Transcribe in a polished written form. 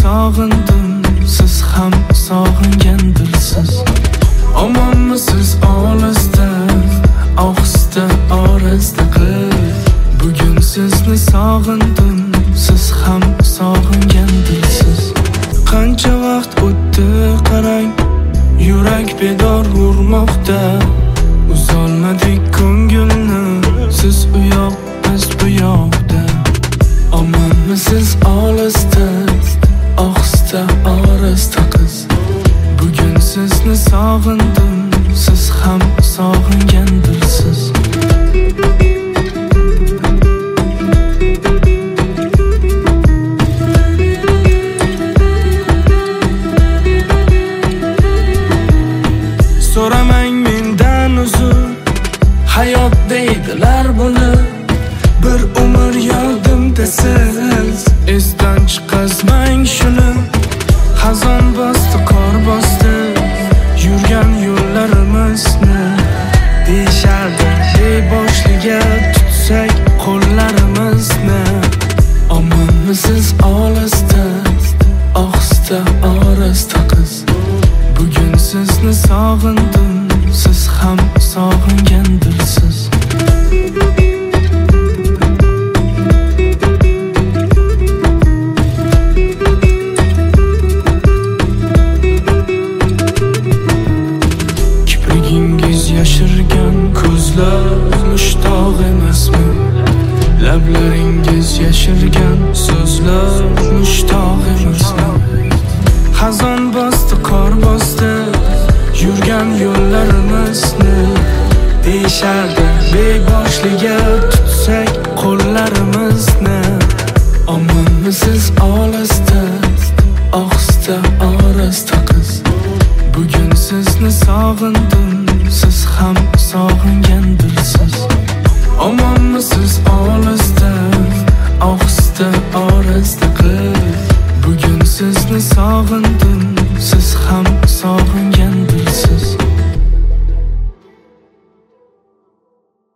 sog'indim, siz ham sog'ingandirsiz. Omonmisiz olisda, ohista orasida qiz. Bugun sizni sog'indim, siz ham sog'ingandirsiz. Qancha vaqt o'tdi qarang, yurak bedor urmoqda. Uzolmadik ko'ngilni, siz u yoq, biz bu yoqda. Omonmisiz olisda, ohista orasida qiz. Bugun sizni sog'indim, siz ham sog'ingandirsiz. So'ramang mendan uzr, hayot deydilar buni. Bir umr yodimda siz, esdan chiqazmang shuni. Xazon bosdi, qor bosdi, yurgan yo'llarimizni. Deyishardi beboshiga tutsak qo'llarimizni. Omonmisiz olisda, ohista orasida qiz. Bugun sizni sog'indim, siz ham sog'ingandirsiz. Kiprigingiz yashirgan ko'zlar mushtoq emasmi? Lablaringiz yashirgan so'zlar mushtoq emasmi? Xazon bosdi, qor bosdi, yurgan yo'llarimizni. Deyishardi beboshiga tutsak qo'llarimizni. Omonmisiz olisda, ohista orasida qiz. Bugun sizni sog'indim, siz ham sog'ingandirsiz. Omonmisiz olisda, ohista